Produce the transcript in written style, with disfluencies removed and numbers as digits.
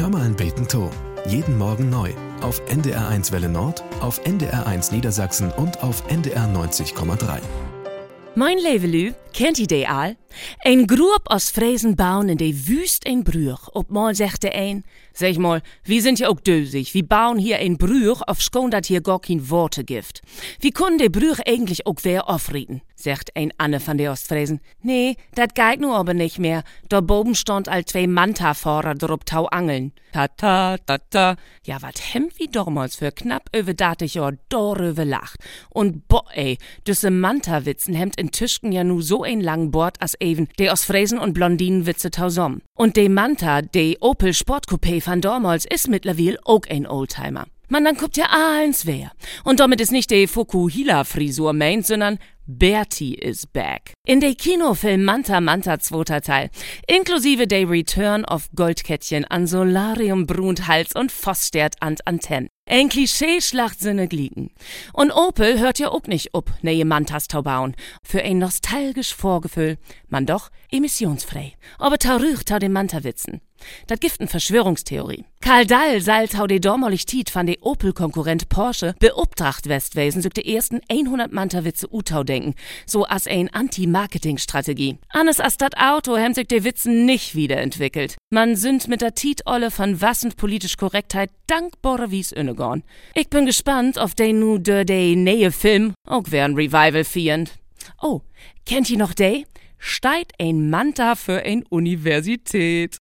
Hör mal ein Beten to. Jeden Morgen neu. Auf NDR1 Welle Nord, auf NDR1 Niedersachsen und auf NDR 90,3. Mein Levelü, kennt ihr die all? Ein Grub aus Fräsen bauen in de Wüst ein Brüch. Op mal sagte ein, sag mal, wir sind ja auch dösig. Wir bauen hier ein Brüch auf schon dat hier gar kein Worte gibt. Wie können de Brüch eigentlich auch wer aufreden? Sagt ein Anne von der Ostfräsen. Nee, dat geht nur aber nicht mehr. Da boben stand all 2 Manta-Fahrer drop tau angeln. Ta. Ja, wat hem wie damals für knapp über 30 Jahr darüber lacht. Und boah ey, düsse Manta-Witzen hemmt in Tischken ja nu so ein lang Bord as even, de aus Fräsen und Blondinenwitze tausom. Und de Manta, de Opel Sportcoupé von damals, is mittlerweile auch ein Oldtimer. Man, dann guckt ja eins wer. Und damit ist nicht de Fukuhila-Frisur meint, sondern Bertie is back. In de Kinofilm Manta 2. Teil, inklusive de Return of Goldkettchen an Solarium brunt Hals und Vossstert an Antennen. Ein Klischee-Schlachtsinne gliegen. Und Opel hört ja auch nicht ob, neue Mantas tau bauen. Für ein nostalgisch Vorgefühl, man doch emissionsfrei. Aber tau rücht tau de Manta-Witzen. Dat gibt eine Verschwörungstheorie. Karl Dall sal tau de dormolig Tiet van de Opel-Konkurrent Porsche beobtracht Westwesen süg de ersten 100 Manta-Witze utau denken, so as ein Anti-Marketing-Strategie. Anders as dat Auto hem sich de Witzen nicht wiederentwickelt. Man sind mit der Tiet-Olle von wassend politisch Korrektheit dankbarer wie's innegorn. Ich bin gespannt, auf de nu de nähe Film auch wern Revival fierend. Oh, kennt ihr noch de? Steit ein Manta für ein Universität.